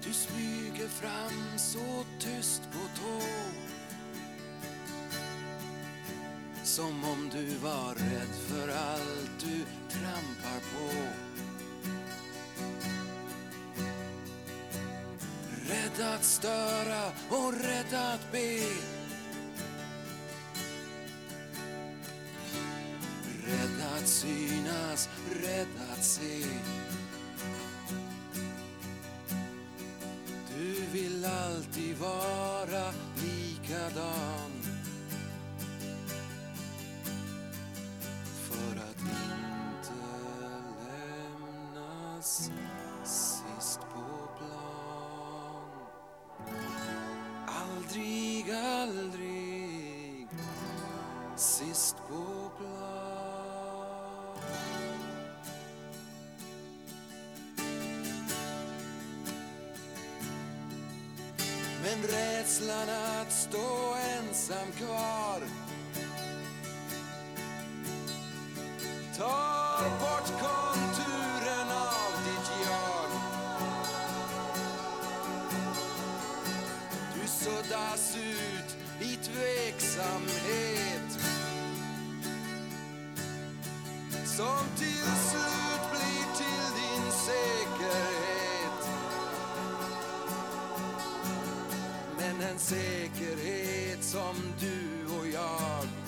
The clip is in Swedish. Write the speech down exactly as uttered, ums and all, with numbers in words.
Du smyger fram så tyst på tå, som om du var rädd för allt du trampar på. Rädd att störa och rädd att be, rädd att synas, rädd att se. Du vill alltid vara likadan, för att inte lämnas sist på plan. Aldrig, aldrig sist på plan. Men rädslan att stå ensam kvar tar bort konturen av ditt jag. Du suddas ut i tveksamhet, som till slut blir till din säkerhet. Men en säkerhet som du och jag